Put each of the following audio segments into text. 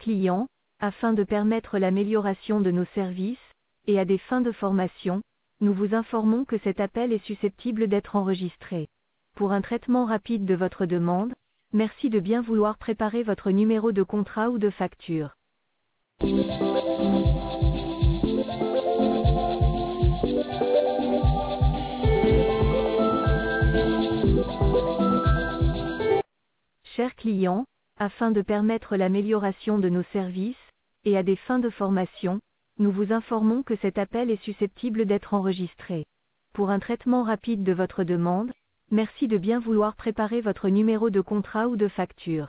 client, afin de permettre l'amélioration de nos services, et à des fins de formation, nous vous informons que cet appel est susceptible d'être enregistré. Pour un traitement rapide de votre demande, merci de bien vouloir préparer votre numéro de contrat ou de facture. Chers clients, afin de permettre l'amélioration de nos services, et à des fins de formation, nous vous informons que cet appel est susceptible d'être enregistré. Pour un traitement rapide de votre demande, merci de bien vouloir préparer votre numéro de contrat ou de facture.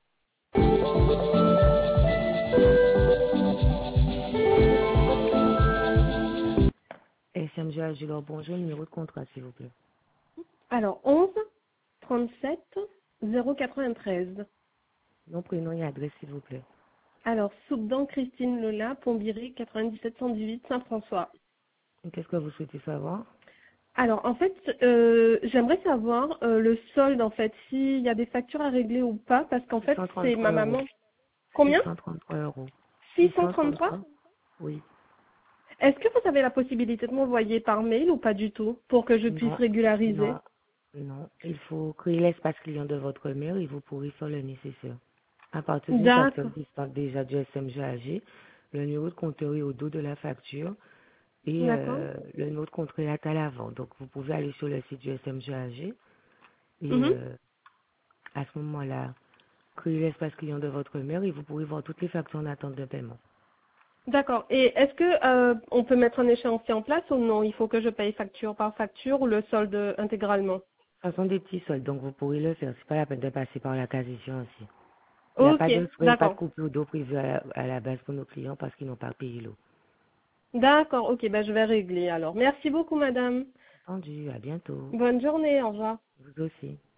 SMG Agilor, bonjour, numéro de contrat s'il vous plaît. Alors, 11 37 093. Nom, prénom et adresse s'il vous plaît. Alors, Soubdan Christine Lola, Pombiré, 97 118 Saint-François. Et qu'est-ce que vous souhaitez savoir? Alors, en fait, j'aimerais savoir le solde, en fait, s'il y a des factures à régler ou pas, parce qu'en fait, c'est ma maman. Combien? 633 euros. 633? Oui. Est-ce que vous avez la possibilité de m'envoyer par mail ou pas du tout, pour que je puisse régulariser? Non, il faut créer l'espace client de votre mail et vous pourrez faire le nécessaire. À partir d'une facture distante déjà du SMG AG, le numéro de compteur est au dos de la facture et le numéro de contrat est à l'avant. Donc vous pouvez aller sur le site du SMG AG et à ce moment-là, créer l'espace client de votre mail et vous pourrez voir toutes les factures en attente de paiement. D'accord. Et est-ce que on peut mettre un échéancier en place ou non? Il faut que je paye facture par facture ou le solde intégralement? Ce sont des petits soldes, donc vous pourrez le faire. C'est pas la peine de passer par la case échéancier. Il n'y a pas de frais, pas de coupure d'eau prévue à la base pour nos clients parce qu'ils n'ont pas payé l'eau. D'accord, ok, ben je vais régler alors. Merci beaucoup, madame. Entendu, à bientôt. Bonne journée, au revoir. Vous aussi.